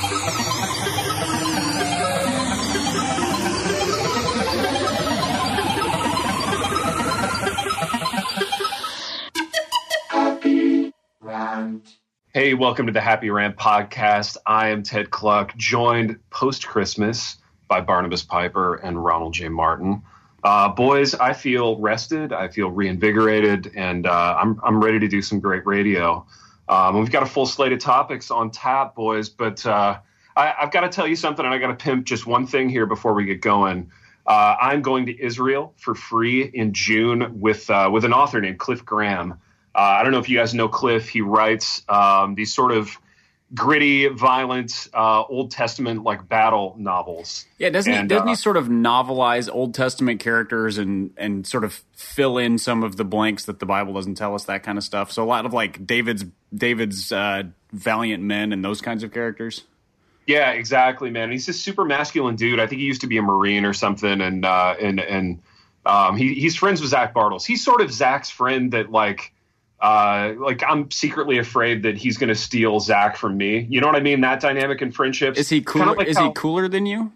Hey, welcome to the Happy Rant podcast. I am Ted Kluck, joined post-Christmas by Barnabas Piper and Ronald J. Martin. Boys, I feel rested, I feel reinvigorated, and I'm ready to do some great radio. We've got a full slate of topics on tap, boys, but I've got to tell you something, and I got to pimp just one thing here before we get going. I'm going to Israel for free in June with an author named Cliff Graham. I don't know if you guys know Cliff. He writes these sort of gritty, violent, Old Testament like battle novels. Yeah, doesn't he sort of novelize Old Testament characters and sort of fill in some of the blanks that the Bible doesn't tell us, that kind of stuff? So a lot of like David's valiant men and those kinds of characters. Yeah, exactly, man. He's this super masculine dude. I think he used to be a Marine or something, and he's friends with Zach Bartels. He's sort of Zach's friend that like I'm secretly afraid that he's going to steal Zach from me. You know what I mean? That dynamic in friendships. Is he cooler? Like he cooler than you?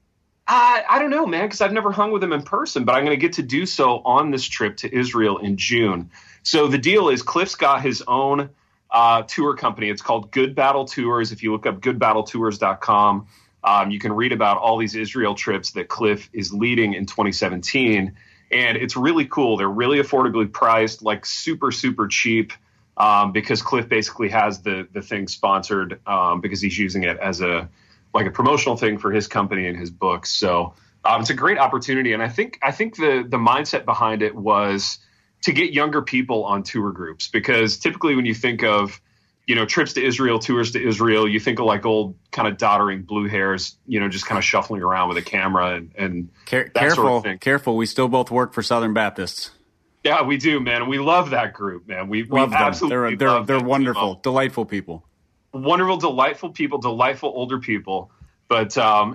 I don't know, man, because I've never hung with him in person, but I'm going to get to do so on this trip to Israel in June. So the deal is Cliff's got his own tour company. It's called Good Battle Tours. If you look up goodbattletours.com, you can read about all these Israel trips that Cliff is leading in 2017. And it's really cool. They're really affordably priced, like super, super cheap, because Cliff basically has the thing sponsored because he's using it as a promotional thing for his company and his books. So it's a great opportunity. And I think the mindset behind it was to get younger people on tour groups, because typically when you think of, trips to Israel, tours to Israel, you think of like old kind of doddering blue hairs, just kind of shuffling around with a camera and that sort of thing. Careful. We still both work for Southern Baptists. Yeah, we do, man. We love that group, man. We love them. Absolutely they're wonderful, delightful people. Wonderful, delightful people, delightful older people. But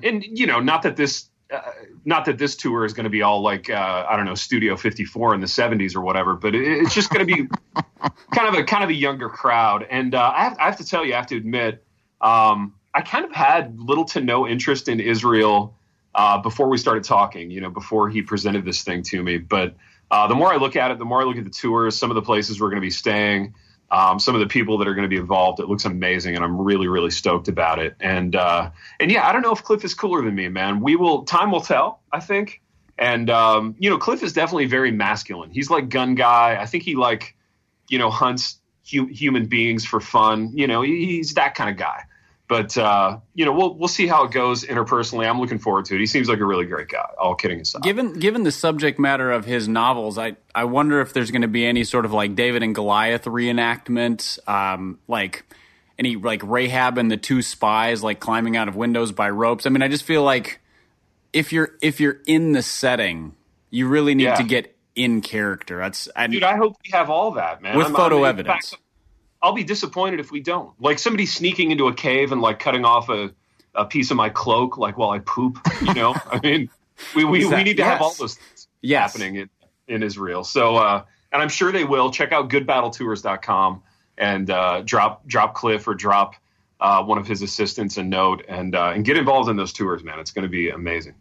not that this tour is going to be all like Studio 54 in the 70s or whatever, but it's just going to be kind of a younger crowd. And I have to tell you, I have to admit, I kind of had little to no interest in Israel before we started talking, before he presented this thing to me. But the more I look at it, the more I look at the tours, some of the places we're going to be staying, some of the people that are going to be involved, it looks amazing, and I'm really, really stoked about it. And yeah, I don't know if Cliff is cooler than me, man. Time will tell, I think. And Cliff is definitely very masculine. He's like gun guy. I think he hunts human beings for fun. He's that kind of guy. But we'll see how it goes interpersonally. I'm looking forward to it. He seems like a really great guy, all kidding aside. Given the subject matter of his novels, I wonder if there's going to be any sort of like David and Goliath reenactment, like any like Rahab and the two spies like climbing out of windows by ropes. I mean, I just feel like if you're in the setting, you really need to get in character. Dude, I hope we have all that, man. With photo evidence. Fact, I'll be disappointed if we don't. Like somebody sneaking into a cave and like cutting off a piece of my cloak, like while I poop. I mean, we need to have all those things happening in Israel. So, and I'm sure they will. Check out goodbattletours.com and drop Cliff or drop one of his assistants a note and get involved in those tours, man. It's going to be amazing.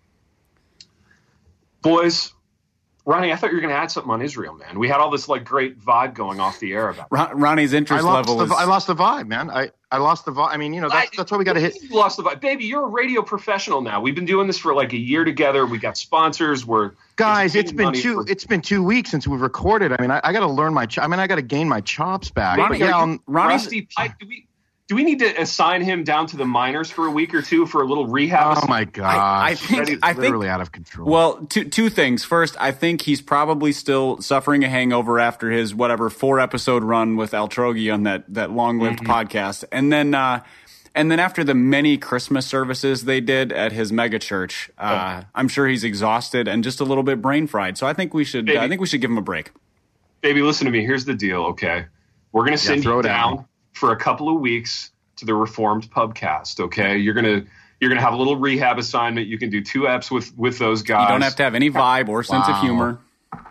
Boys, Ronnie, I thought you were going to add something on Israel, man. We had all this like great vibe going off the air about it. Ronnie's interest level is... I lost the vibe, man. I lost the vibe. I mean, that's why we got to hit. You lost the vibe. Baby, you're a radio professional now. We've been doing this for like a year together. We got sponsors. It's been 2 weeks since we've recorded. I mean, I got to learn I got to gain my chops back. Ronnie's Rusty Pike, do we need to assign him down to the minors for a week or two for a little rehab? Oh my gosh! I think literally out of control. Well, two things. First, I think he's probably still suffering a hangover after his 4-episode run with Al Trogi on that long-lived podcast, and then after the many Christmas services they did at his mega church, I'm sure he's exhausted and just a little bit brain fried. So I think we should give him a break. Baby, listen to me. Here's the deal. Okay, we're gonna send you down for a couple of weeks to the Reformed Pubcast, okay? You're gonna have a little rehab assignment. You can do 2 eps with those guys. You don't have to have any vibe or sense of humor.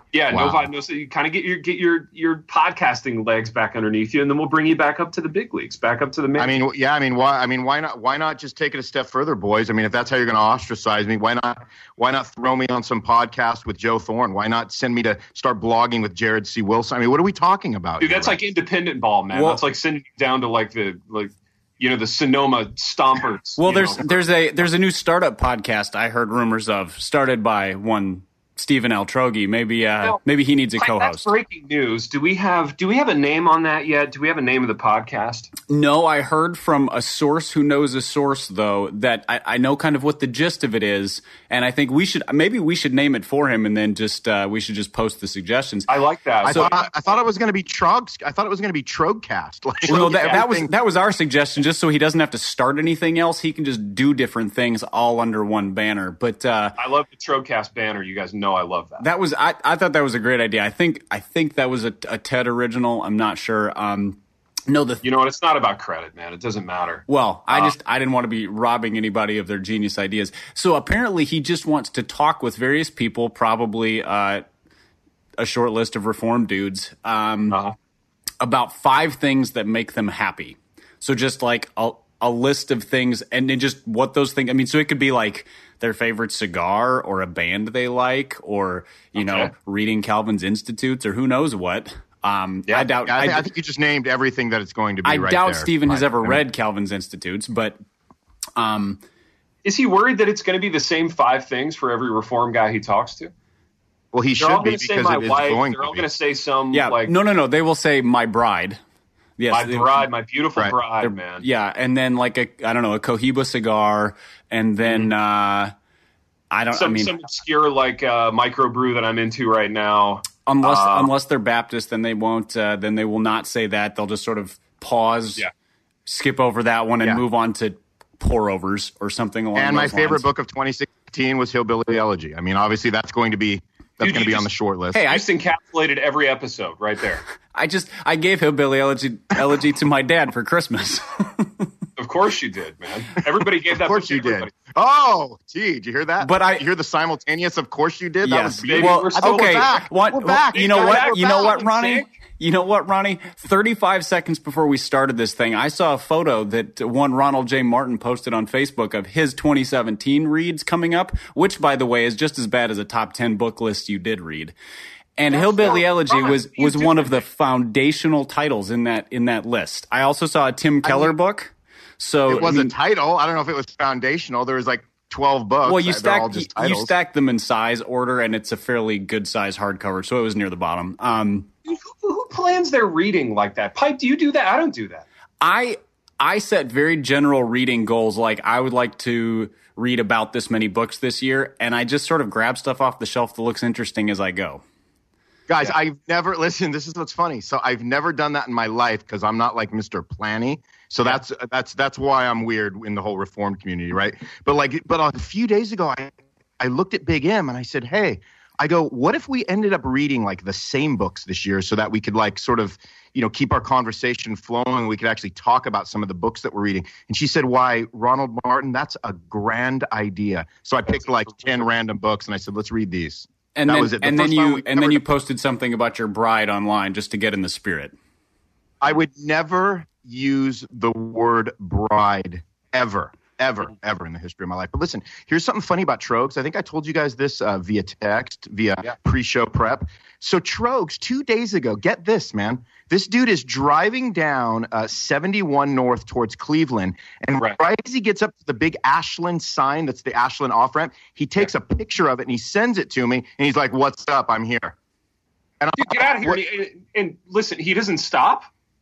Yeah, Wow. no. So you kind of get your podcasting legs back underneath you, and then we'll bring you back up to the big leagues, back up to the. Why not just take it a step further, boys? I mean, if that's how you're going to ostracize me, why not throw me on some podcast with Joe Thorne? Why not send me to start blogging with Jared C. Wilson? I mean, what are we talking about? Dude, that's like independent ball, man. Well, that's like sending you down to the Sonoma Stompers. Well, there's a new startup podcast I heard rumors of, started by one Stephen L. Trogi. Maybe he needs a co-host. That's breaking news. Do we have a name on that yet? Do we have a name of the podcast? No, I heard from a source who knows a source, though, that I know kind of what the gist of it is, and I think we should name it for him, and then we should just post the suggestions. I like that. I thought it was going to be Trogs. I thought it was going to be Trogcast. That was our suggestion, just so he doesn't have to start anything else. He can just do different things all under one banner. But I love the Trogcast banner. You guys know I love that. I thought that was a great idea. I think that was a Ted original. I'm not sure. No, you know what? It's not about credit, man. It doesn't matter. Well, I didn't want to be robbing anybody of their genius ideas. So apparently, he just wants to talk with various people, probably a short list of reformed dudes, about 5 things that make them happy. So just like a list of things, and then just what those things. I mean, so it could be like their favorite cigar, or a band they like, or reading Calvin's Institutes, or who knows what. I think you just named everything that it's going to be. I doubt Stephen has ever read Calvin's Institutes, but is he worried that it's going to be the same 5 things for every reform guy he talks to? Well, he should be, because it is going to be. They're all going to say some no. They will say my bride. Yes, my beautiful bride, man. Yeah, and then like a Cohiba cigar, and then some obscure microbrew that I'm into right now. Unless they're Baptist, then they won't. Then they will not say that. They'll just sort of pause, skip over that one, and move on to pour overs or something along those lines. And my favorite book of 2016 was Hillbilly Elegy. I mean, obviously that's going to be on the short list. Hey, I just encapsulated every episode right there. I gave Hillbilly Elegy to my dad for Christmas. Of course you did, man. Everybody gave that. Of course you did. Oh, gee, did you hear that? But you hear the simultaneous? Of course you did. Yes. That was beautiful. Well, okay. We're back. You know what, Ronnie? You know what, Ronnie? 35 seconds before we started this thing, I saw a photo that one Ronald J. Martin posted on Facebook of his 2017 reads coming up, which, by the way, is just as bad as a top 10 book list you did read. And Hillbilly Elegy was one of the foundational titles in that list. I also saw a Tim Keller book. So it was a title. I don't know if it was foundational. There was 12 books. Well, you stack them in size order, and it's a fairly good size hardcover, so it was near the bottom. Who plans their reading like that? Pipe, do you do that? I don't do that. I set very general reading goals, like I would like to read about this many books this year, and I just sort of grab stuff off the shelf that looks interesting as I go. Guys, I've never listen. This is what's funny. So I've never done that in my life because I'm not like Mr. Planny. So that's why I'm weird in the whole Reformed community, right? But a few days ago, I looked at Big M and I said, hey, I go, what if we ended up reading the same books this year so that we could sort of keep our conversation flowing. We could actually talk about some of the books that we're reading. And she said, why, Ronald Martin? That's a grand idea. So I picked 10 random books and I said, let's read these. And then you posted something about your bride online just to get in the spirit. I would never use the word bride ever in the history of my life. But listen, here's something funny about Trogs. I think I told you guys this via text, pre-show prep. So Trogs, 2 days ago, get this, man. This dude is driving down 71 North towards Cleveland, and right as he gets up to the big Ashland sign, that's the Ashland off-ramp, he takes a picture of it and he sends it to me, and he's like, what's up? I'm here. And dude, get out of here. And listen, he doesn't stop?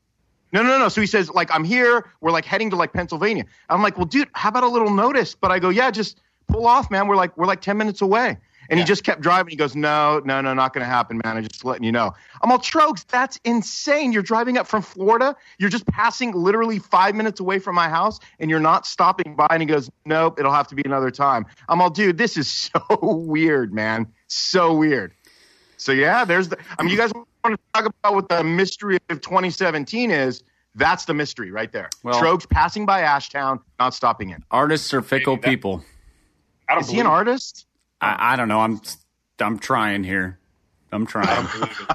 No. So he says, I'm here. We're heading to Pennsylvania. I'm like, well, dude, how about a little notice? But I go, yeah, just pull off, man. We're 10 minutes away. And he just kept driving. He goes, no, not going to happen, man. I'm just letting you know. I'm all, Trogs, that's insane. You're driving up from Florida. You're just passing literally 5 minutes away from my house, and you're not stopping by. And he goes, nope, it'll have to be another time. I'm all, dude, this is so weird, man. So weird. So, yeah, you guys want to talk about what the mystery of 2017 is? That's the mystery right there. Well, Trogs passing by Ashtown, not stopping in. Artists are fickle people. Is he an artist? I don't know. I'm trying here. I'm trying.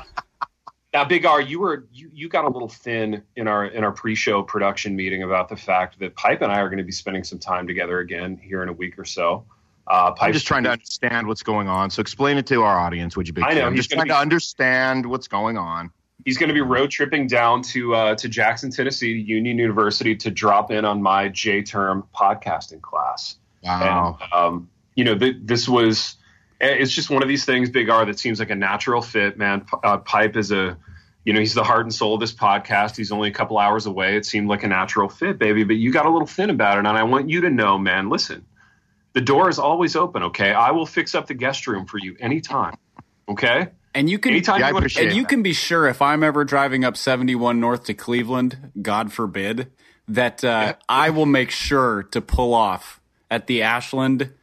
Now, Big R, you got a little thin in our pre-show production meeting about the fact that Pipe and I are going to be spending some time together again here in a week or so. I'm just trying to understand what's going on. So explain it to our audience, would you, Big? I know. I'm just trying to understand what's going on. He's going to be road tripping down to Jackson, Tennessee, Union University, to drop in on my J-term podcasting class. Wow. And, this was. It's just one of these things, Big R, that seems like a natural fit, man. Pipe is he's the heart and soul of this podcast. He's only a couple hours away. It seemed like a natural fit, baby. But you got a little thin about it, and I want you to know, man. Listen. The door is always open, okay? I will fix up the guest room for you anytime, okay? And you can can be sure if I'm ever driving up 71 North to Cleveland, God forbid, that I will make sure to pull off at the Ashland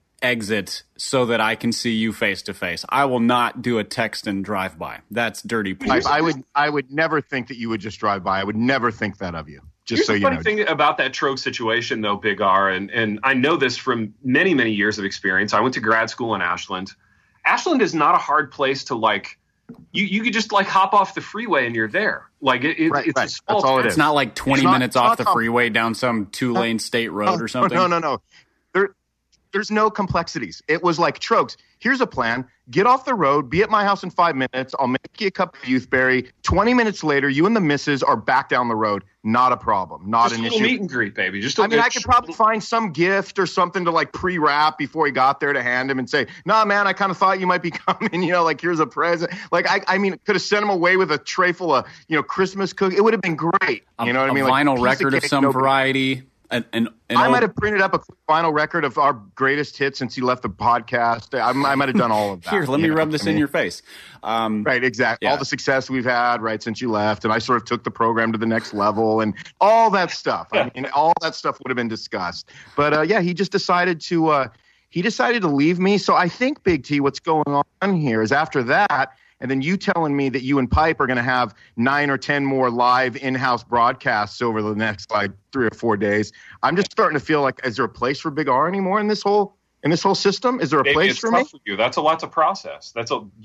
exit so that I can see you face to face. I will not do a text and drive by. That's dirty. I would never think that you would just drive by. I would never think that of you. Here's the funny thing about that Trogue situation, though, Big R, and I know this from many, many years of experience. I went to grad school in Ashland. Ashland is not a hard place to, like, you could just, like, hop off the freeway and you're there. Like, it's That's all it is. It's not like 20 minutes off the freeway down some 2-lane state road or something. No. There's no complexities. It was like, Trogues, here's a plan. Get off the road. Be at my house in 5 minutes. I'll make you a cup of Youthberry. 20 minutes later, you and the missus are back down the road. Not a problem. Not an issue. Just a little meet and greet, baby. I could probably find some gift or something to, like, pre-wrap before he got there to hand him and say, nah, man, I kind of thought you might be coming. Like, here's a present. Like, I mean, could have sent him away with a tray full of, Christmas cookies. It would have been great. You know what I mean? A vinyl record of some variety. I might have printed up a vinyl record of our greatest hits since he left the podcast. I might have done all of that. Here, let me rub this in your face. Right, exactly. Yeah. All the success we've had, right, since you left. And I sort of took the program to the next level and all that stuff. I mean, all that stuff would have been discussed. But, he just decided to leave me. So I think, Big T, what's going on here is after that, and then you telling me that you and Pipe are going to have 9 or 10 more live in-house broadcasts over the next, like, 3 or 4 days. I'm just starting to feel like, is there a place for Big R anymore in this whole system? Is there a place for me? For you. That's a lot to process.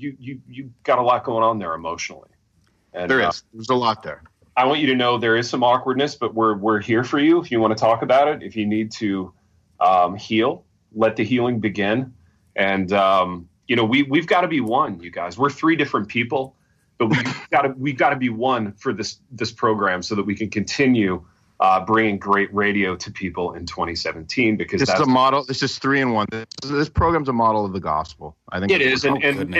You got a lot going on there emotionally. And, there's a lot there. I want you to know there is some awkwardness, but we're here for you if you want to talk about it. If you need to heal, let the healing begin. And we've got to be one, you guys. We're 3 different people, but we've got to be one for this program so that we can continue bringing great radio to people in 2017. Because this is a model. This is 3-in-1. This program's a model of the gospel. I think it is. And in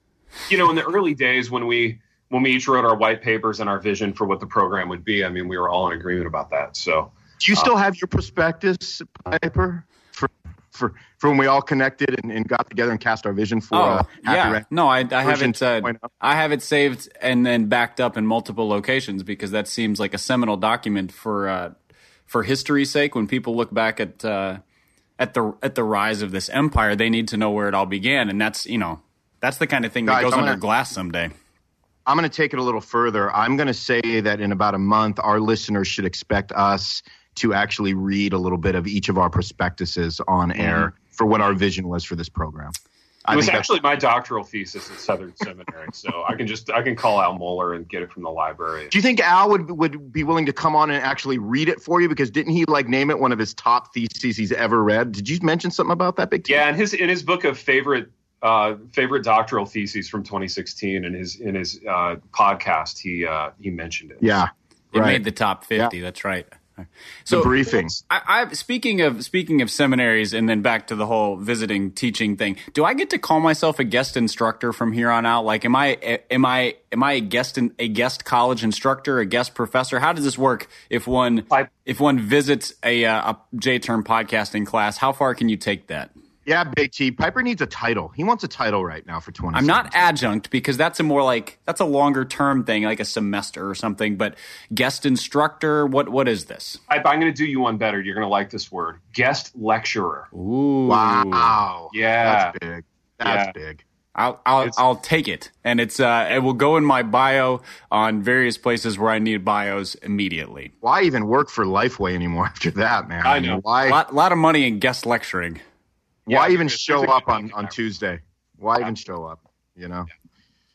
the early days when we each wrote our white papers and our vision for what the program would be, I mean, we were all in agreement about that. So, do you still have your prospectus paper for when we all connected and got together and cast our vision for No, I haven't. I have it saved and then backed up in multiple locations because that seems like a seminal document for history's sake. When people look back at the rise of this empire, they need to know where it all began, and that's the kind of thing that goes under glass someday. I'm going to take it a little further. I'm going to say that in about a month, our listeners should expect us to actually read a little bit of each of our prospectuses on air for what our vision was for this program. It was actually my doctoral thesis at Southern Seminary, so I can call Al Moeller and get it from the library. Do you think Al would be willing to come on and actually read it for you? Because didn't he name it one of his top theses he's ever read? Did you mention something about that, Big T? Yeah, in his book of favorite doctoral theses from 2016, in his podcast, he mentioned it. Yeah, it made the top 50. Yeah. That's right. So the briefing. I speaking of seminaries and then back to the whole visiting teaching thing. Do I get to call myself a guest instructor from here on out? Like, am I a guest college instructor, a guest professor? How does this work if one visits a J-term podcasting class? How far can you take that? Yeah, Big T. Piper needs a title. He wants a title right now for 20. I'm not adjunct because that's a longer term thing, like a semester or something. But guest instructor, what is this? I'm going to do you one better. You're going to like this word, guest lecturer. Ooh, wow, yeah, that's big. That's big. I'll take it, and it will go in my bio on various places where I need bios immediately. Why even work for Lifeway anymore after that, man? I know. Why? A lot of money in guest lecturing. Why even show up on Tuesday? Why even show up?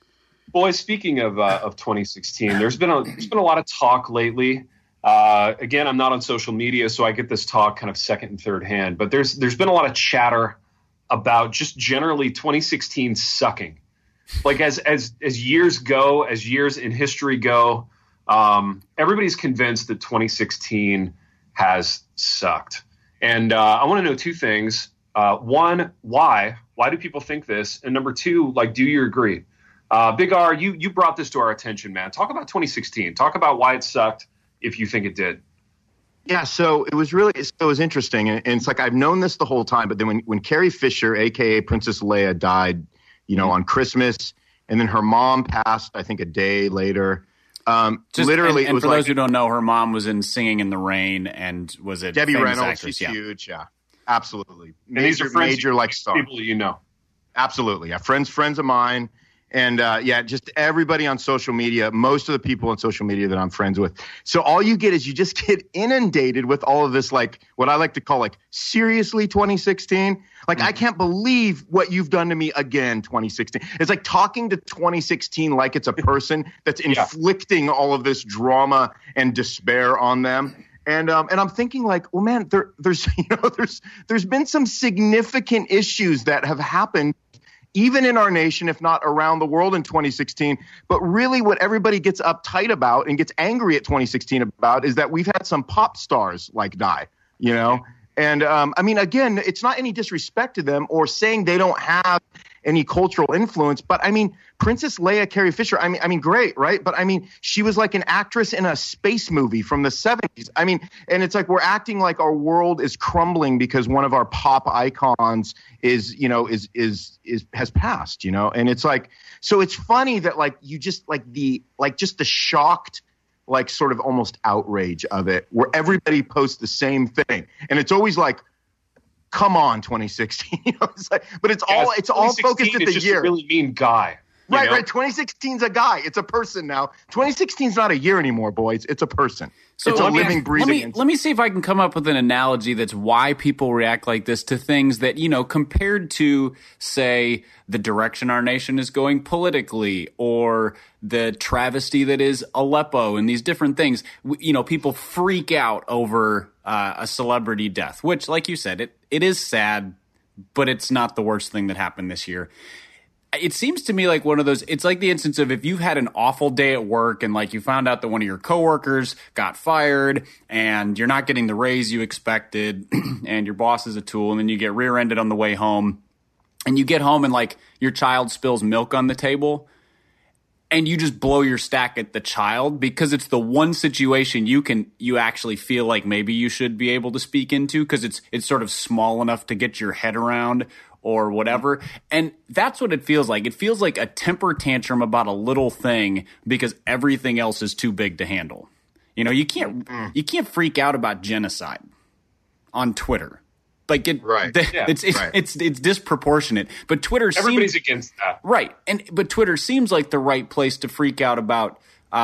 Boys, speaking of 2016, there's been a lot of talk lately. Again, I'm not on social media, so I get this talk kind of second and third hand. But there's been a lot of chatter about just generally 2016 sucking. Like as years go, as years in history go, everybody's convinced that 2016 has sucked. And I want to know two things. One, why? Why do people think this? And number two, like, do you agree? Big R, you brought this to our attention, man. Talk about 2016. Talk about why it sucked, if you think it did. Yeah, so it was interesting, and it's like I've known this the whole time. But then when Carrie Fisher, aka Princess Leia, died, on Christmas, and then her mom passed, I think a day later. Literally, and it was for like, those who don't know, her mom was in Singing in the Rain, and was a Debbie famous Reynolds. actress. She's huge, yeah, absolutely. And these are major like stars. People you know. Absolutely, yeah, friends of mine. And just everybody on social media, most of the people on social media that I'm friends with. So all you get is you just get inundated with all of this, like what I like to call like, seriously, 2016? Like, I can't believe what you've done to me again, 2016. It's like talking to 2016 like it's a person that's inflicting all of this drama and despair on them. And I'm thinking like, well, man, there's been some significant issues that have happened even in our nation, if not around the world in 2016. But really what everybody gets uptight about and gets angry at 2016 about is that we've had some pop stars like die, And I mean, again, it's not any disrespect to them or saying they don't have any cultural influence, but I mean, Princess Leia, Carrie Fisher, I mean, great, right? But I mean, she was like an actress in a space movie from the 70s. I mean, and it's like we're acting like our world is crumbling because one of our pop icons has passed, and it's like, so it's funny that like you just just the shocked, like sort of almost outrage of it, where everybody posts the same thing, and it's always like, come on, 2016. It's like, but it's all focused at the just year. A really mean guy. Right. 2016's a guy. It's a person now. 2016's not a year anymore, boys. It's a person. So it's a living, breathing. Let me see if I can come up with an analogy that's why people react like this to things that, compared to, say, the direction our nation is going politically or the travesty that is Aleppo and these different things, people freak out over a celebrity death, which, like you said, it is sad, but it's not the worst thing that happened this year. It seems to me like one of those, it's like the instance of if you've had an awful day at work and like you found out that one of your coworkers got fired and you're not getting the raise you expected and your boss is a tool, and then you get rear-ended on the way home and you get home and like your child spills milk on the table and you just blow your stack at the child because it's the one situation you actually feel like maybe you should be able to speak into because it's sort of small enough to get your head around or whatever. And that's what it feels like. It feels like a temper tantrum about a little thing because everything else is too big to handle. You can't freak out about genocide on Twitter. Like it's disproportionate. But Twitter everybody's against that. Right. But Twitter seems like the right place to freak out about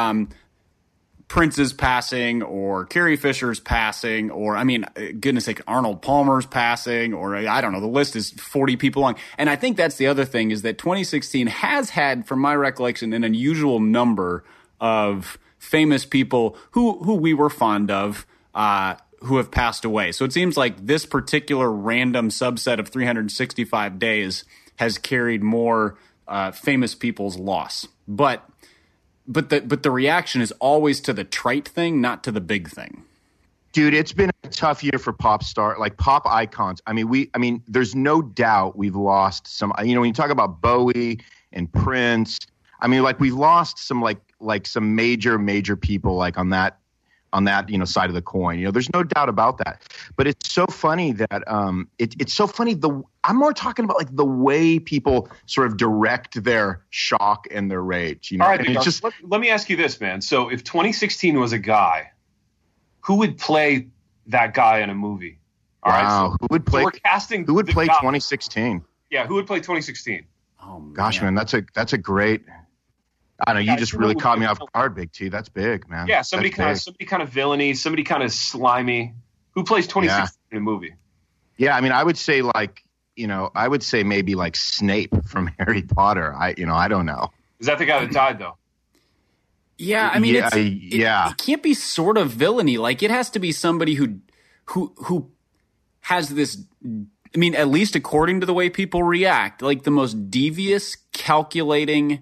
Prince's passing or Carrie Fisher's passing or, goodness sake, Arnold Palmer's passing or I don't know. The list is 40 people long. And I think that's the other thing is that 2016 has had, from my recollection, an unusual number of famous people who we were fond of who have passed away. So it seems like this particular random subset of 365 days has carried more famous people's loss. But the reaction is always to the trite thing, not to the big thing. Dude, it's been a tough year for pop icons. There's no doubt we've lost some. When you talk about Bowie and Prince, we've lost some some major people like on that side of the coin. There's no doubt about that. But it's so funny that it's so funny. I'm more talking about like the way people sort of direct their shock and their rage. All right, let me ask you this, man. So if 2016 was a guy, who would play that guy in a movie? All right, so, who would play? So we're casting. Who would play 2016? Yeah, who would play 2016? Oh, man. Gosh, man, that's a great. I don't know. You just really caught me off guard, Big T. That's big, man. Yeah, somebody kind of villainy, somebody kind of slimy. Who plays 2016 in a movie? Yeah, I would say maybe like Snape from Harry Potter. I don't know. Is that the guy that died though? Yeah, I mean, Yeah, it can't be sort of villainy. Like, it has to be somebody who has this. I mean, at least according to the way people react, like the most devious, calculating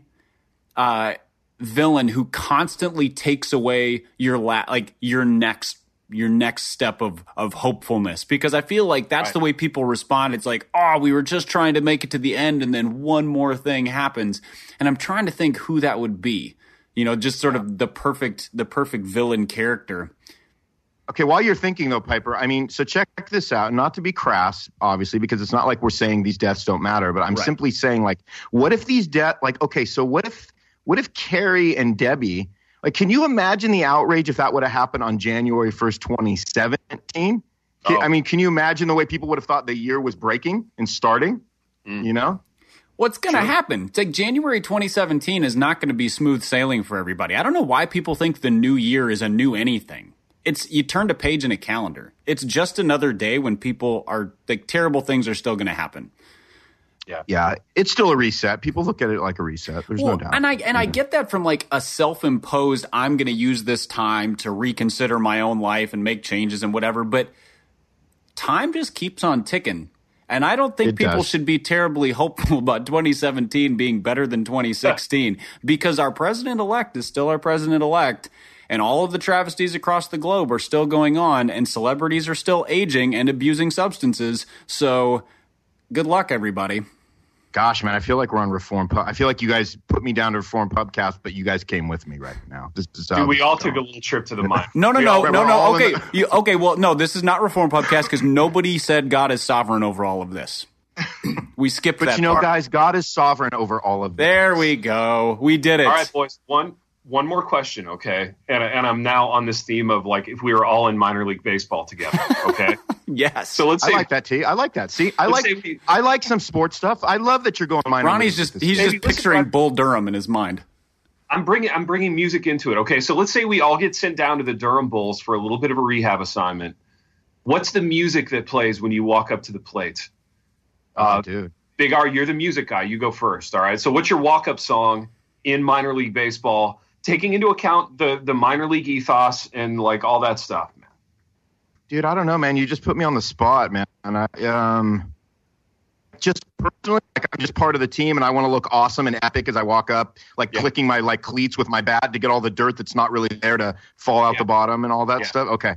villain who constantly takes away your next step of hopefulness. Because I feel like that's the way people respond. It's like, oh, we were just trying to make it to the end, and then one more thing happens. And I'm trying to think who that would be. You know, just sort of the perfect villain character. Okay, while you're thinking though, Piper, I mean, so check this out. Not to be crass, obviously, because it's not like we're saying these deaths don't matter, but I'm simply saying, like, what if these what if Carrie and Debbie, like, can you imagine the outrage if that would have happened on January 1st, 2017? I mean, can you imagine the way people would have thought the year was breaking and starting? You know? What's going to happen? It's like January 2017 is not going to be smooth sailing for everybody. I don't know why people think the new year is a new anything. You turned a page in a calendar. It's just another day when people are like, terrible things are still going to happen. Yeah, it's still a reset. People look at it like a reset. There's no doubt. And I get that from like a self-imposed, I'm going to use this time to reconsider my own life and make changes and whatever. But time just keeps on ticking. And I don't think people should be terribly hopeful about 2017 being better than 2016 because our president-elect is still our president-elect, and all of the travesties across the globe are still going on, and celebrities are still aging and abusing substances. So good luck, everybody. Gosh, man, I feel like we're on Reform Pub. I feel like you guys put me down to Reform Pubcast, but you guys came with me right now. This is Dude, we all took a little trip to the mine. No. Okay, well, no, this is not Reform Pubcast because nobody said God is sovereign over all of this. We skipped that But you know, part. guys, God is sovereign over all of this. There we go. We did it. All right, boys. One more question, okay? And I'm now on this theme of like if we were all in minor league baseball together, okay? Yes. So let's say I like that, T. I like that. See, I like some sports stuff. I love that you're going minor Ronnie's league. he's just picturing Bull Durham in his mind. I'm bringing music into it. Okay, so let's say we all get sent down to the Durham Bulls for a little bit of a rehab assignment. What's the music that plays when you walk up to the plate? Dude. Big R, you're the music guy. You go first, all right? So what's your walk-up song in minor league baseball, taking into account the minor league ethos and like all that stuff, man? Dude, I don't know, man. You just put me on the spot, man. And I just personally, like, I'm just part of the team, and I want to look awesome and epic as I walk up, like clicking my like cleats with my bat to get all the dirt that's not really there to fall out the bottom and all that stuff. Okay.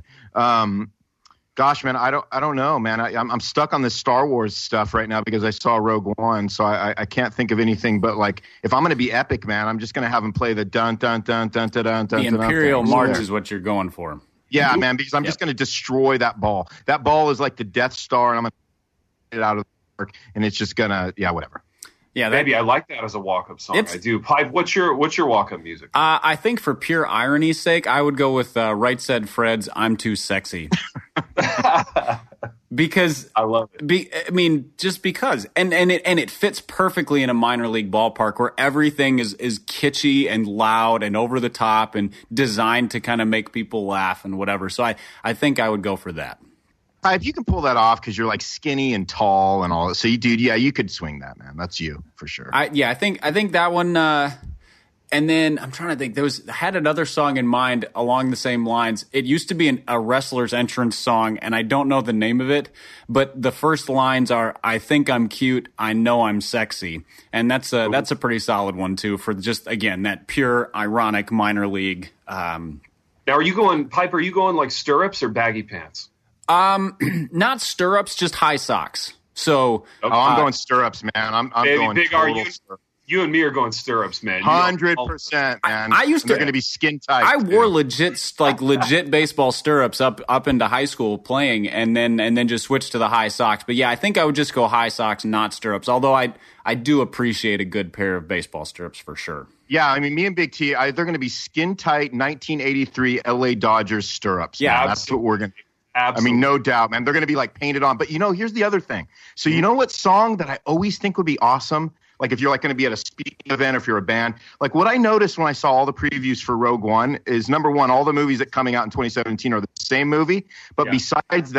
Gosh, man, I don't know, man. I'm stuck on this Star Wars stuff right now because I saw Rogue One, so I can't think of anything. But like, if I'm going to be epic, man, I'm just going to have him play the dun dun dun dun dun dun. The Imperial March is what you're going for. Yeah, man, because I'm just going to destroy that ball. That ball is like the Death Star, and I'm going to get it out of the park, and it's just going to, whatever. Yeah, maybe I like that as a walk-up song. I do. Pipe, what's your walk-up music? I think for pure irony's sake, I would go with Right Said Fred's "I'm Too Sexy." Because I love it. I mean, just because, and it fits perfectly in a minor league ballpark where everything is kitschy and loud and over the top and designed to kind of make people laugh and whatever. So I think I would go for that. If you can pull that off because you're like skinny and tall and all that, so you could swing that, man. That's you for sure. I think that one. And then I'm trying to think. I had another song in mind along the same lines. It used to be a wrestler's entrance song, and I don't know the name of it. But the first lines are, "I think I'm cute, I know I'm sexy," and that's a pretty solid one too. For just again that pure ironic minor league. Now, are you going, Piper? Are you going like stirrups or baggy pants? Not stirrups, just high socks. So I'm going stirrups, man. I'm going big total stirrups. You and me are going stirrups, man. 100%, man. They're going to be skin tight. I wore legit baseball stirrups up into high school playing, and then just switched to the high socks. But yeah, I think I would just go high socks, not stirrups. Although I do appreciate a good pair of baseball stirrups for sure. Yeah, I mean, me and Big T, they're going to be skin tight 1983 LA Dodgers stirrups. Yeah, that's what we're going to do. Absolutely. I mean, no doubt, man. They're going to be like painted on. But here's the other thing. So you know what song that I always think would be awesome? Like if you're like going to be at a speaking event, or if you're a band, like what I noticed when I saw all the previews for Rogue One is number one, all the movies that coming out in 2017 are the same movie. But besides that,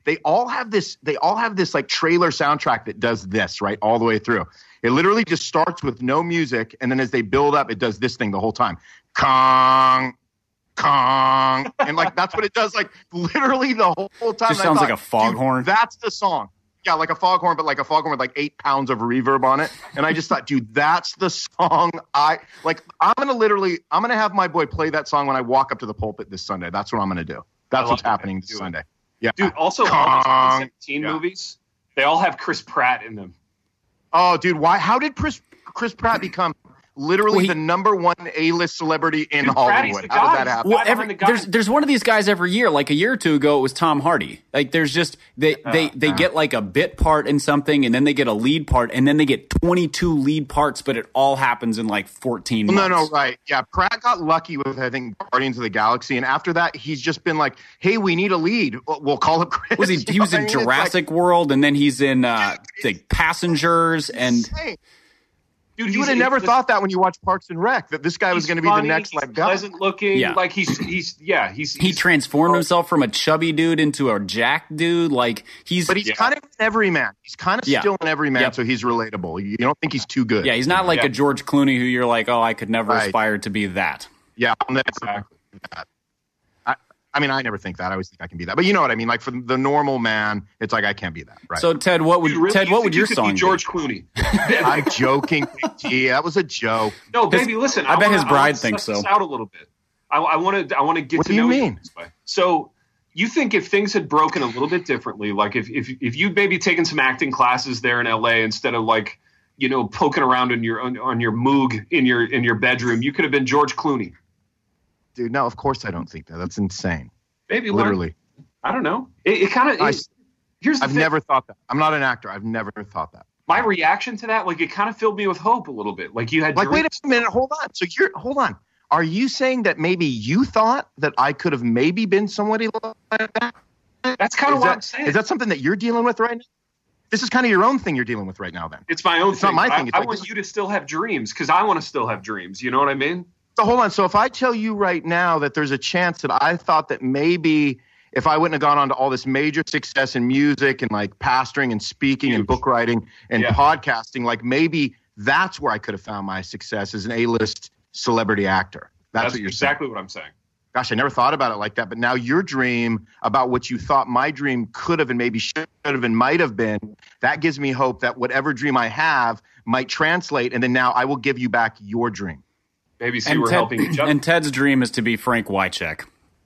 they all have this like trailer soundtrack that does this, right, all the way through. It literally just starts with no music, and then as they build up, it does this thing the whole time. Kong, Kong. And like that's what it does, like literally the whole time. Just sounds like a foghorn. That's the song. Yeah, like a foghorn, but like a foghorn with like 8 pounds of reverb on it. And I just thought, dude, that's the song I'm gonna have my boy play that song when I walk up to the pulpit this Sunday. That's what I'm gonna do. That's what's happening this Sunday. Yeah. Dude, also all the 2017 movies, they all have Chris Pratt in them. Oh, dude, why? How did Chris Pratt become literally the number one A-list celebrity in Hollywood? How did that happen? Well, there's one of these guys every year. Like a year or two ago, it was Tom Hardy. Like there's just they get like a bit part in something, and then they get a lead part, and then they get 22 lead parts, but it all happens in like 14 months. No, right. Yeah, Pratt got lucky with, I think, Guardians of the Galaxy, and after that, he's just been like, hey, we need a lead. We'll call up Chris. He was in Jurassic World, and then he's in like Passengers, and... Dude, you would have never thought that when you watch Parks and Rec, that this guy was going to be the next like guy. Pleasant looking, like he transformed himself from a chubby dude into a jacked dude. Like he's kind of an everyman. He's kind of still an everyman, so he's relatable. You don't think he's too good. Yeah, he's not like a George Clooney who you're like, oh, I could never aspire to be that. Yeah, exactly. I mean, I never think that. I always think I can be that. But you know what I mean? Like for the normal man, it's like I can't be that. Right. So Ted, what would your song be? George Clooney. I'm joking. Gee, that was a joke. No, baby, listen. I bet his bride thinks so. This out a little bit. I want to get to know you this way. So you think if things had broken a little bit differently, like if you'd maybe taken some acting classes there in LA instead of like, you know, poking around on your Moog in your bedroom, you could have been George Clooney. Dude, no, of course I don't think that. That's insane. Maybe literally. I don't know. It kind of. Here's the thing. I've never thought that. I'm not an actor. I've never thought that. My reaction to that, like, it kind of filled me with hope a little bit. Like you had. Like, wait a minute. Hold on. So hold on. Are you saying that maybe you thought that I could have maybe been somebody like that? That's kind of what I'm saying. Is that something that you're dealing with right now? This is kind of your own thing you're dealing with right now. Then it's my own. It's thing. Not my thing. I want you to still have dreams because I want to still have dreams. You know what I mean? So hold on. So if I tell you right now that there's a chance that I thought that maybe if I wouldn't have gone on to all this major success in music and like pastoring and speaking and book writing and podcasting, like maybe that's where I could have found my success as an A-list celebrity actor. That's what you're exactly saying. What I'm saying. Gosh, I never thought about it like that. But now your dream about what you thought my dream could have and maybe should have and might have been, that gives me hope that whatever dream I have might translate. And then now I will give you back your dream. Maybe see we're helping each other. And Ted's dream is to be Frank Wycheck.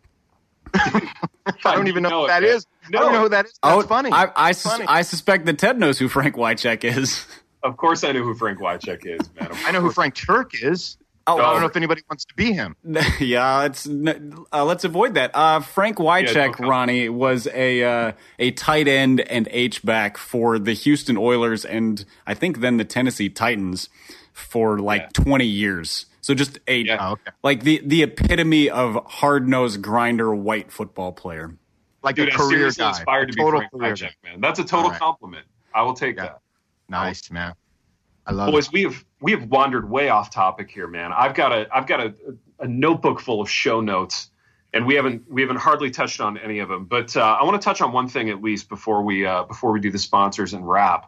I don't even know who that is. I don't know who that is. That's funny. I suspect that Ted knows who Frank Wycheck is. Of course I know who Frank Wycheck is, man. I know who Frank Turk is. I don't know if anybody wants to be him. Yeah, let's avoid that. Frank Wycheck, Ronnie, was a tight end and H-back for the Houston Oilers and I think then the Tennessee Titans for 20 years. So just like the epitome of hard-nosed grinder white football player. Like a career guy. Inspired to be Frank Wycheck, man. That's a total compliment. I will take that. Nice, man. I love Boys, it. we have wandered way off topic here, man. I've got a notebook full of show notes, and we haven't hardly touched on any of them. But I want to touch on one thing at least before we do the sponsors and wrap.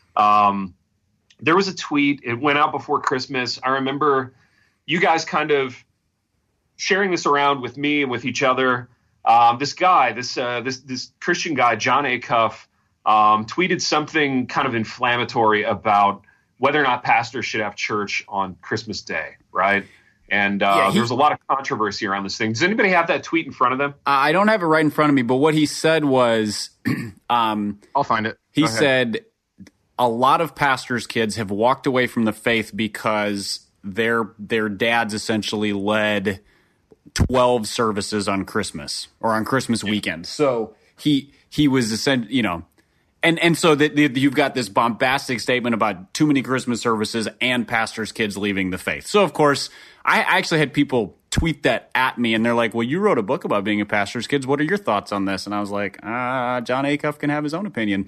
There was a tweet. It went out before Christmas. I remember you guys kind of sharing this around with me and with each other. This guy, this Christian guy, John Acuff, tweeted something kind of inflammatory about whether or not pastors should have church on Christmas Day, right? And there's a lot of controversy around this thing. Does anybody have that tweet in front of them? I don't have it right in front of me, but what he said was... I'll find it. He said a lot of pastors' kids have walked away from the faith because their dads essentially led 12 services on Christmas or on Christmas weekend. So he was essentially, you know... And so that you've got this bombastic statement about too many Christmas services and pastors' kids leaving the faith. So, of course, I actually had people tweet that at me, and they're like, well, you wrote a book about being a pastor's kids. What are your thoughts on this? And I was like, John Acuff can have his own opinion.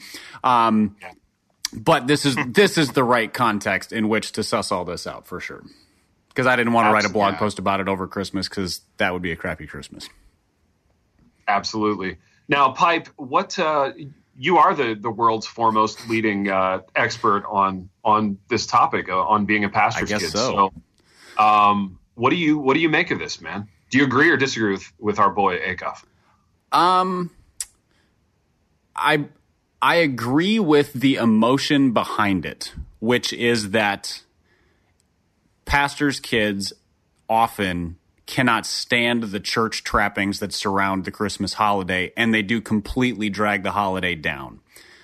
But this is the right context in which to suss all this out for sure. Because I didn't want to write a blog post about it over Christmas because that would be a crappy Christmas. Absolutely. Now, Pipe, what you are the world's foremost leading expert on this topic, on being a pastor's kid. So what do you make of this, man? Do you agree or disagree with our boy Acuff? I agree with the emotion behind it, which is that pastors' kids often cannot stand the church trappings that surround the Christmas holiday, and they do completely drag the holiday down.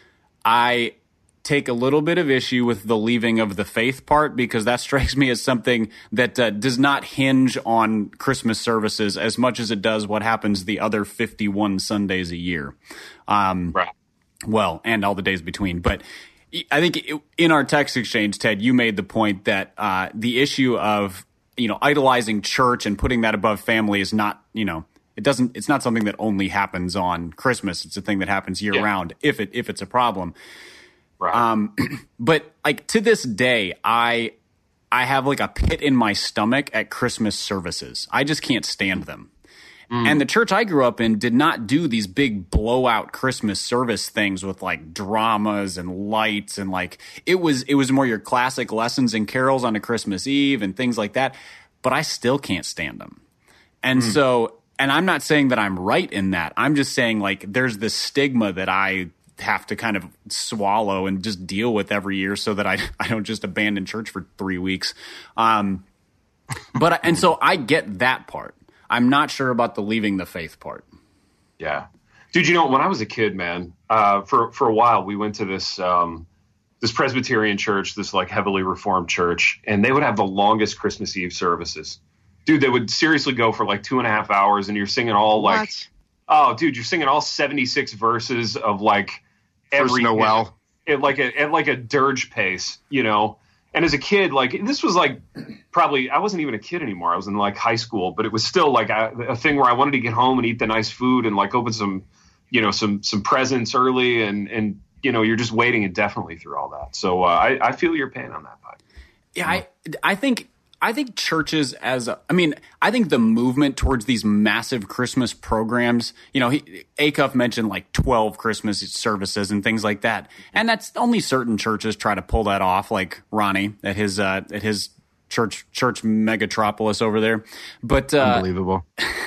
I take a little bit of issue with the leaving of the faith part, because that strikes me as something that does not hinge on Christmas services as much as it does what happens the other 51 Sundays a year. Right. Well, and all the days between. But I think in our text exchange, Ted, you made the point that the issue of, idolizing church and putting that above family is not, it's not something that only happens on Christmas. It's a thing that happens year round if it's a problem. Right. But like to this day, I have like a pit in my stomach at Christmas services. I just can't stand them. And the church I grew up in did not do these big blowout Christmas service things with like dramas and lights, and like it was more your classic lessons and carols on a Christmas Eve and things like that. But I still can't stand them. And so, and I'm not saying that I'm right in that. I'm just saying like there's this stigma that I have to kind of swallow and just deal with every year so that I don't just abandon church for 3 weeks. And so I get that part. I'm not sure about the leaving the faith part. Yeah. Dude, when I was a kid, man, for a while, we went to this Presbyterian church, this like heavily reformed church, and they would have the longest Christmas Eve services. Dude, they would seriously go for like 2.5 hours, and you're singing all like, oh, dude, you're singing all 76 verses of like every Noel at like a dirge pace, And as a kid, like this was like probably I wasn't even a kid anymore. I was in like high school, but it was still like a thing where I wanted to get home and eat the nice food and like open some, some presents early, and you're just waiting indefinitely through all that. So I feel your pain on that part. Yeah, I think churches I think the movement towards these massive Christmas programs, Acuff mentioned like 12 Christmas services and things like that. And that's only certain churches try to pull that off, like Ronnie at his church megatropolis over there. But unbelievable.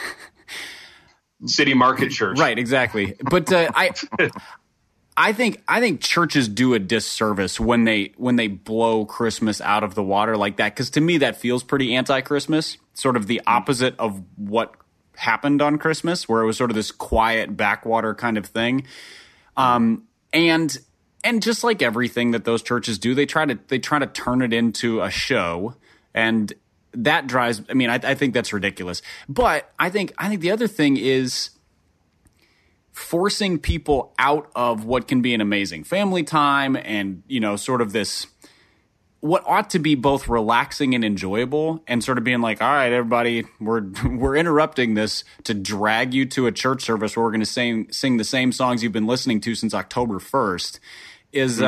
City Market Church. Right, exactly. But I think churches do a disservice when they blow Christmas out of the water like that, because to me that feels pretty anti-Christmas, sort of the opposite of what happened on Christmas, where it was sort of this quiet backwater kind of thing. And just like everything that those churches do, they try to turn it into a show, and that drives. I mean, I think that's ridiculous. But I think the other thing is forcing people out of what can be an amazing family time and, sort of this, what ought to be both relaxing and enjoyable, and sort of being like, all right, everybody, we're interrupting this to drag you to a church service where we're going to sing the same songs you've been listening to since October 1st is,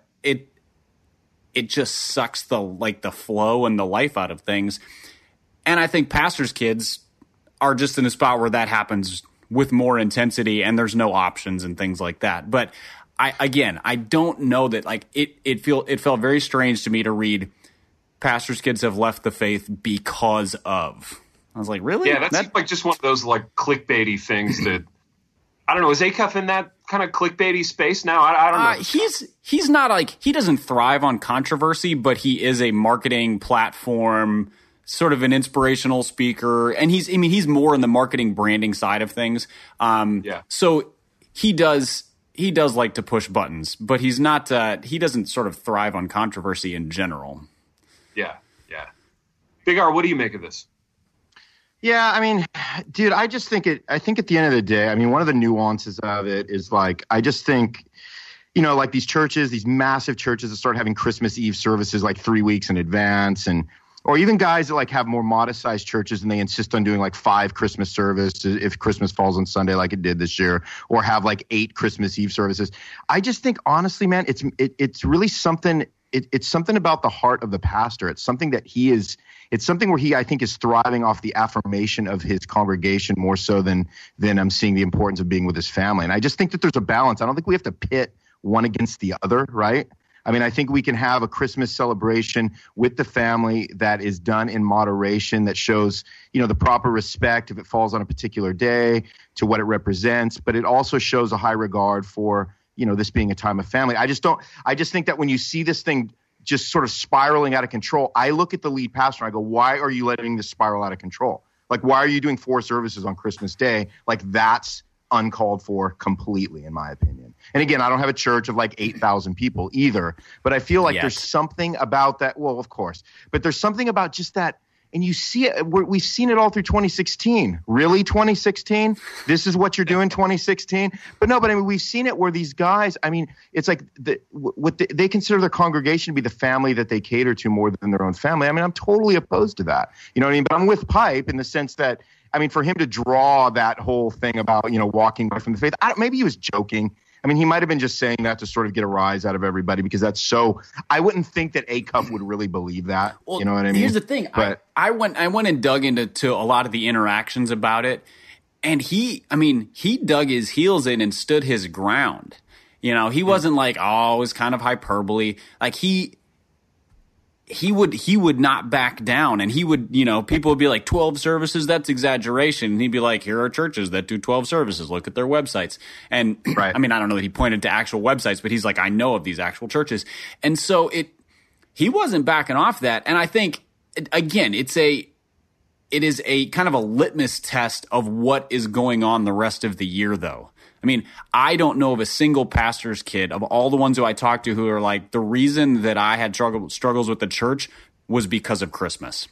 it just sucks the flow and the life out of things. And I think pastors' kids are just in a spot where that happens with more intensity, and there's no options and things like that. But I don't know that, like, it felt very strange to me to read pastors' kids have left the faith because of. I was like, really? Yeah, that's like just one of those like clickbaity things that I don't know. Is Acuff in that kind of clickbaity space now? I don't know. He's not like, he doesn't thrive on controversy, but he is a marketing platform, sort of an inspirational speaker, and he's more in the marketing branding side of things. So he does like to push buttons, but he's not. He doesn't sort of thrive on controversy in general. Yeah. Big R, what do you make of this? Yeah, I mean, dude, I think at the end of the day, I mean, one of the nuances of it is like, I just think, like these churches, these massive churches that start having Christmas Eve services like 3 weeks in advance, or even guys that like have more modest sized churches and they insist on doing like 5 Christmas services if Christmas falls on Sunday like it did this year, or have like 8 Christmas Eve services. I just think, honestly, man, it's really something. It's something about the heart of the pastor. It's something that he is it's something where he, I think, is thriving off the affirmation of his congregation more so than I'm seeing the importance of being with his family. And I just think that there's a balance. I don't think we have to pit one against the other, right? I mean, I think we can have a Christmas celebration with the family that is done in moderation, that shows, the proper respect if it falls on a particular day to what it represents, but it also shows a high regard for, this being a time of family. I just think that when you see this thing just sort of spiraling out of control, I look at the lead pastor and I go, why are you letting this spiral out of control? Like, why are you doing 4 services on Christmas Day? Like, that's uncalled for completely, in my opinion. And again, I don't have a church of like 8,000 people either, but I feel like there's something about that. Well, of course, but there's something about just that. And you see it, we've seen it all through 2016. Really, 2016? This is what you're doing, 2016? But I mean, we've seen it where these guys, I mean, it's like they consider their congregation to be the family that they cater to more than their own family. I mean, I'm totally opposed to that. You know what I mean? But I'm with Pipe in the sense that, I mean, for him to draw that whole thing about, walking away from the faith, maybe he was joking. I mean, he might have been just saying that to sort of get a rise out of everybody because that's so – I wouldn't think that Acuff would really believe that. Well, you know what I mean? Here's the thing. But I went and dug into a lot of the interactions about it, and he dug his heels in and stood his ground. He wasn't like, oh, it was kind of hyperbole. Like he would not back down, and he would, people would be like 12 services, that's exaggeration. And he'd be like, here are churches that do 12 services. Look at their websites. And right. I mean, I don't know that he pointed to actual websites, but he's like, I know of these actual churches. And so he wasn't backing off that. And I think, again, it is a kind of a litmus test of what is going on the rest of the year, though. I mean, I don't know of a single pastor's kid of all the ones who I talked to who are like, the reason that I had struggles with the church was because of Christmas.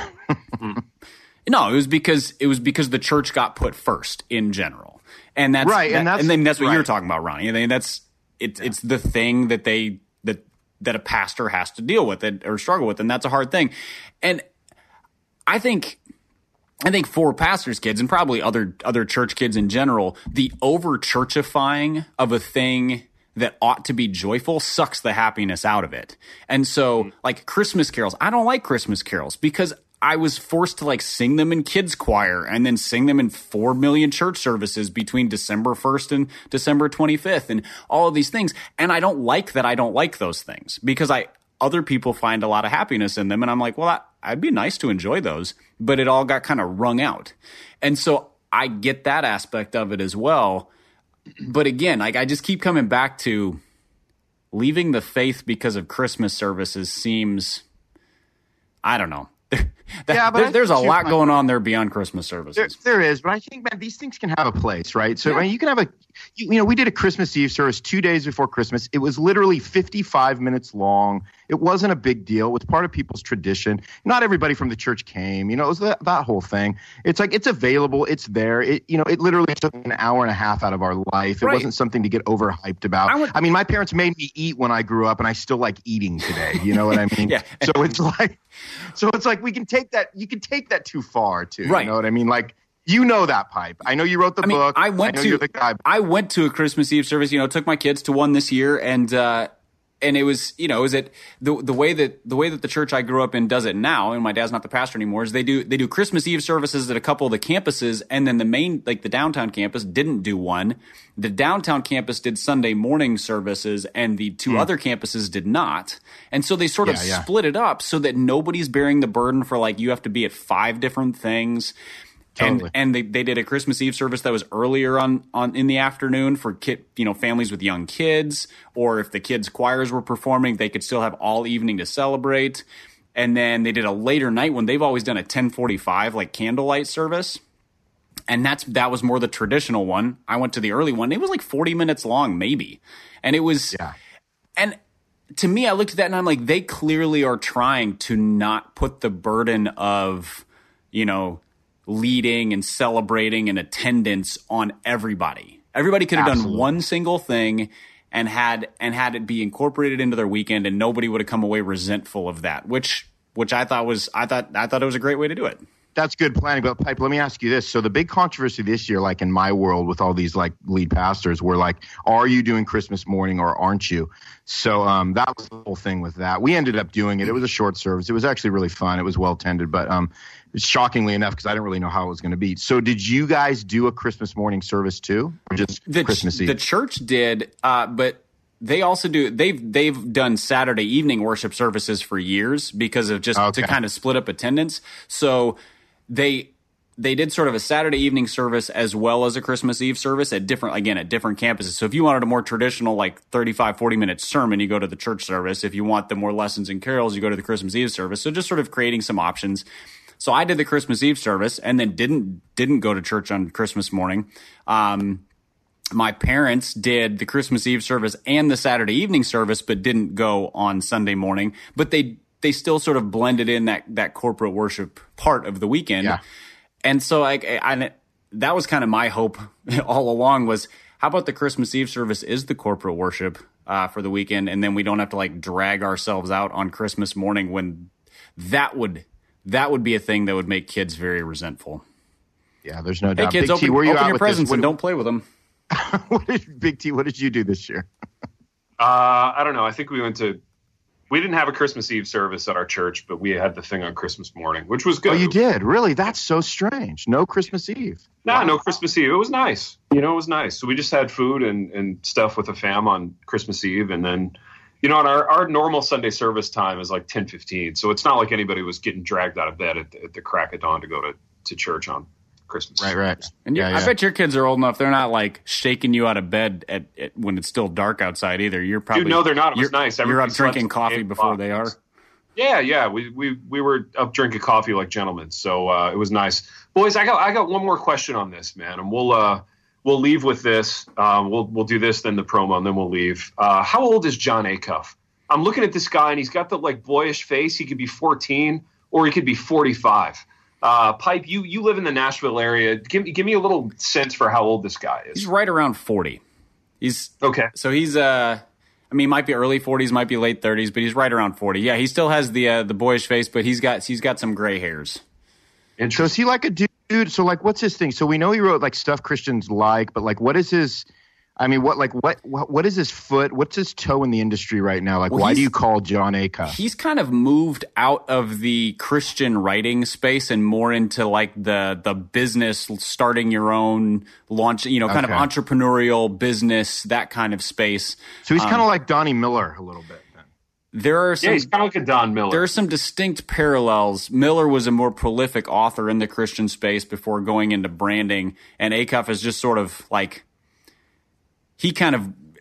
No, it was because the church got put first in general, and that's right. And that's what you're talking about, Ronnie. I mean, it's the thing that that a pastor has to deal with it or struggle with, and that's a hard thing. And I think for pastors' kids and probably other church kids in general, the over-churchifying of a thing that ought to be joyful sucks the happiness out of it. And so, like Christmas carols, I don't like Christmas carols because I was forced to like sing them in kids' choir and then sing them in 4 million church services between December 1st and December 25th and all of these things. And I don't like that I don't like those things because other people find a lot of happiness in them. And I'm like, well, I'd be nice to enjoy those, but it all got kind of wrung out. And so I get that aspect of it as well. But again, like I just keep coming back to leaving the faith because of Christmas services seems, I don't know. There's a lot going on there beyond Christmas services. There is, but I think, man, these things can have a place, right? So I mean, you can have we did a Christmas Eve service 2 days before Christmas. It was literally 55 minutes long. It wasn't a big deal. It was part of people's tradition. Not everybody from the church came. It was that whole thing. It's like it's available. It's there. It literally took an hour and a half out of our life. It wasn't something to get overhyped about. I mean, my parents made me eat when I grew up, and I still like eating today. You know what I mean? Yeah. So it's like we can take that. You can take that too far too. Right. You know what I mean? Like. That Pipe. I know you wrote the book. You're the guy. I went to a Christmas Eve service. Took my kids to one this year, and it was the way that the church I grew up in does it now, and my dad's not the pastor anymore. Is they do Christmas Eve services at a couple of the campuses, and then the main the downtown campus didn't do one. The downtown campus did Sunday morning services, and the two other campuses did not. And so they sort of split it up so that nobody's bearing the burden for you have to be at 5 different things. Totally. And they did a Christmas Eve service that was earlier on in the afternoon for families with young kids, or if the kids' choirs were performing, they could still have all evening to celebrate. And then they did a later night when they've always done a 10:45 candlelight service, and that was more the traditional one. I went to the early one; it was 40 minutes long, maybe, and it was. Yeah. And to me, I looked at that and I'm like, they clearly are trying to not put the burden of leading and celebrating and attendance on everybody. Everybody could have done one single thing and had it be incorporated into their weekend, and nobody would have come away resentful of that, which I thought it was a great way to do it. That's good planning. But Pipe, let me ask you this. So the big controversy this year, like in my world with all these like lead pastors, were like, are you doing Christmas morning or aren't you? So that was the whole thing with that. We ended up doing it. It was a short service. It was actually really fun. It was well tended, but shockingly enough, because I didn't really know how it was going to be. So did you guys do a Christmas morning service too, or just Christmas Eve? The church did, but they also do. They've done Saturday evening worship services for years because of just to kind of split up attendance. So they did sort of a Saturday evening service as well as a Christmas Eve service at different campuses. So if you wanted a more traditional, like 35, 40-minute sermon, you go to the church service. If you want the more lessons and carols, you go to the Christmas Eve service. So just sort of creating some options. So I did the Christmas Eve service and then didn't go to church on Christmas morning. My parents did the Christmas Eve service and the Saturday evening service, but didn't go on Sunday morning. But they still sort of blended in that corporate worship part of the weekend. Yeah. And so I that was kind of my hope all along was, how about the Christmas Eve service is the corporate worship for the weekend, and then we don't have to like drag ourselves out on Christmas morning, when that would be a thing that would make kids very resentful. Yeah, there's no doubt. Hey kids, open your presents and don't play with them. Big T, what did you do this year? I don't know. I think we didn't have a Christmas Eve service at our church, but we had the thing on Christmas morning, which was good. Oh, you did? Really? That's so strange. No Christmas Eve. No Christmas Eve. It was nice. It was nice. So we just had food and stuff with the fam on Christmas Eve. And then, on our normal Sunday service time is like 10:15. So it's not like anybody was getting dragged out of bed at the crack of dawn to go to church on Christmas. Right. And I bet your kids are old enough. They're not like shaking you out of bed at when it's still dark outside either. You're probably no, they're not. It was nice. You're up drinking coffee before they are. Yeah. We were up drinking coffee like gentlemen. So it was nice, boys. I got one more question on this, man, and we'll leave with this. We'll do this, then the promo, and then we'll leave. How old is Jon Acuff? I'm looking at this guy, and he's got the like boyish face. He could be 14 or he could be 45. Pipe, you live in the Nashville area. Give me a little sense for how old this guy is. He's right around 40. He's okay. So he's he might be early 40s, might be late 30s, but he's right around 40. Yeah, he still has the boyish face, but he's got some gray hairs. So is he like a dude? So like, what's his thing? So we know he wrote like stuff Christians like, but like, what is his? I mean, what is his foot? What's his toe in the industry right now? Like, why do you call Jon Acuff? He's kind of moved out of the Christian writing space and more into like the business, starting your own, launch, kind of entrepreneurial business, that kind of space. So he's kind of like Donnie Miller a little bit. He's kind of like a Don Miller. There are some distinct parallels. Miller was a more prolific author in the Christian space before going into branding, and Acuff is just sort of like, he kind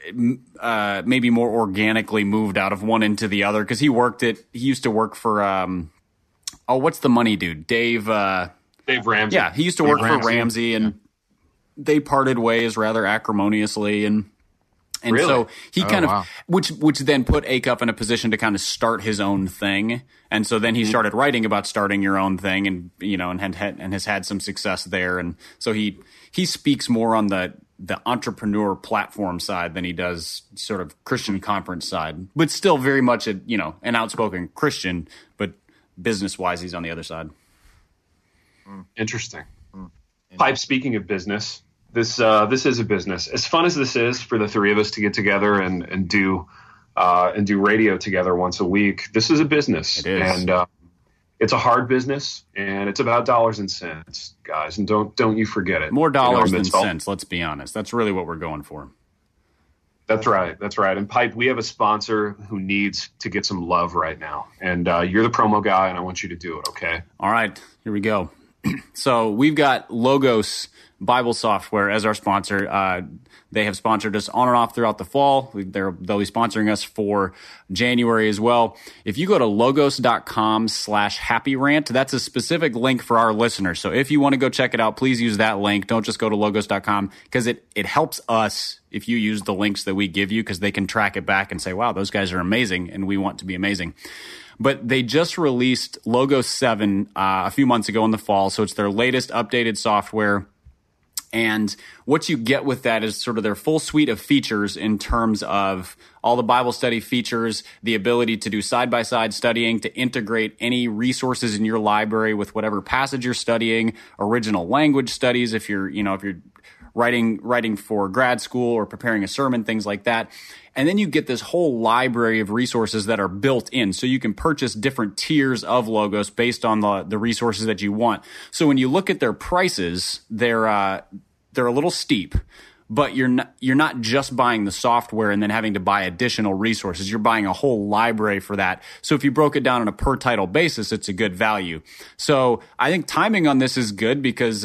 of maybe more organically moved out of one into the other, because he used to work for what's the money dude? Dave Ramsey. Yeah, he used to work for Ramsey, and they parted ways rather acrimoniously, and really? So he which then put Acuff in a position to kind of start his own thing. And so then he started writing about starting your own thing, and and has had some success there. And so he speaks more on the entrepreneur platform side than he does sort of Christian conference side, but still very much an outspoken Christian, but business wise, he's on the other side. Interesting. Pipe, speaking of business, this is a business. As fun as this is for the three of us to get together and do radio together once a week, this is a business. It is. And it's a hard business, and it's about dollars and cents, guys. And don't you forget it. More dollars than cents, let's be honest. That's really what we're going for. That's right. And Pipe, we have a sponsor who needs to get some love right now. And you're the promo guy, and I want you to do it, okay? All right, here we go. So we've got Logos Bible Software as our sponsor. They have sponsored us on and off throughout the fall. They'll be sponsoring us for January as well. If you go to logos.com/happyrant, that's a specific link for our listeners. So if you want to go check it out, please use that link. Don't just go to logos.com, because it helps us if you use the links that we give you, because they can track it back and say, wow, those guys are amazing, and we want to be amazing. But they just released Logos 7 a few months ago in the fall, so it's their latest updated software. And what you get with that is sort of their full suite of features in terms of all the Bible study features, the ability to do side-by-side studying, to integrate any resources in your library with whatever passage you're studying, original language studies if you're writing for grad school or preparing a sermon, things like that. And then you get this whole library of resources that are built in. So you can purchase different tiers of Logos based on the resources that you want. So when you look at their prices, they're a little steep, but you're not just buying the software and then having to buy additional resources. You're buying a whole library for that. So if you broke it down on a per title basis, it's a good value. So I think timing on this is good because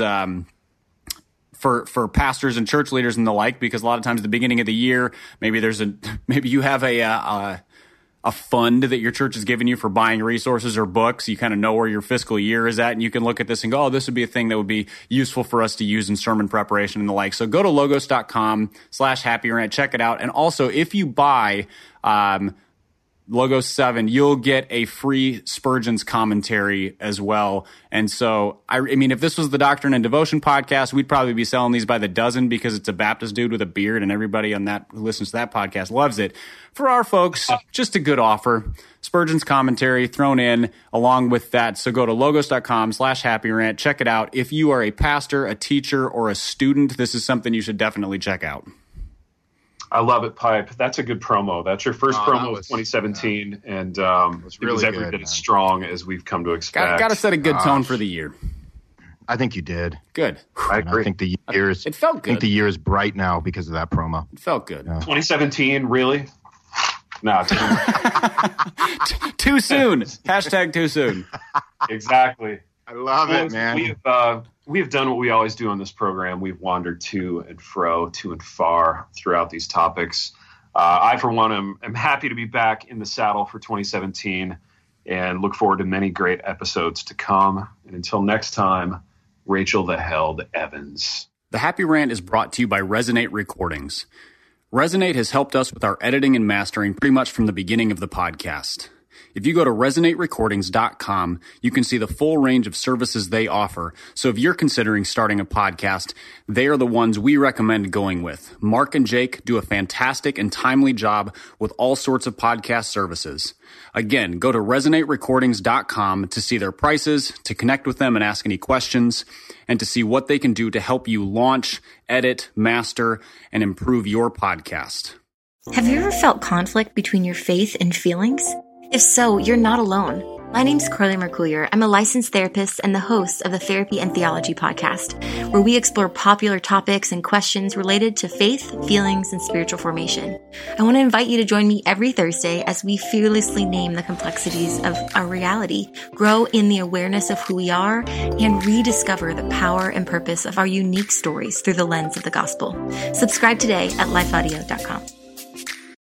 for pastors and church leaders and the like, because a lot of times at the beginning of the year, maybe you have a fund that your church has given you for buying resources or books. You kind of know where your fiscal year is at, and you can look at this and go, oh, this would be a thing that would be useful for us to use in sermon preparation and the like. So go to logos.com/happyrant, check it out. And also, if you buy Logos 7, you'll get a free Spurgeon's commentary as well. And so, I mean, if this was the Doctrine and Devotion podcast, we'd probably be selling these by the dozen because it's a Baptist dude with a beard and everybody on that who listens to that podcast loves it. For our folks, just a good offer. Spurgeon's commentary thrown in along with that. So go to logos.com/happyrant, check it out. If you are a pastor, a teacher, or a student, this is something you should definitely check out. I love it, Pipe. That's a good promo. That's your first promo of 2017, and it was every bit as strong as we've come to expect. Got to set a good tone for the year. I think you did. Good. I agree. I think the year is. It felt good. I think the year is bright now because of that promo. It felt good. 2017, really? No, too soon. Hashtag too soon. Exactly. I love it, man. We have done what we always do on this program. We've wandered to and fro, to and far throughout these topics. I, for one, am happy to be back in the saddle for 2017 and look forward to many great episodes to come. And until next time, Rachel the Held Evans. The Happy Rant is brought to you by Resonate Recordings. Resonate has helped us with our editing and mastering pretty much from the beginning of the podcast. If you go to resonaterecordings.com, you can see the full range of services they offer. So if you're considering starting a podcast, they are the ones we recommend going with. Mark and Jake do a fantastic and timely job with all sorts of podcast services. Again, go to resonaterecordings.com to see their prices, to connect with them and ask any questions, and to see what they can do to help you launch, edit, master, and improve your podcast. Have you ever felt conflict between your faith and feelings? If so, you're not alone. My name's Carly Mercoulier. I'm a licensed therapist and the host of the Therapy and Theology podcast, where we explore popular topics and questions related to faith, feelings, and spiritual formation. I want to invite you to join me every Thursday as we fearlessly name the complexities of our reality, grow in the awareness of who we are, and rediscover the power and purpose of our unique stories through the lens of the gospel. Subscribe today at lifeaudio.com.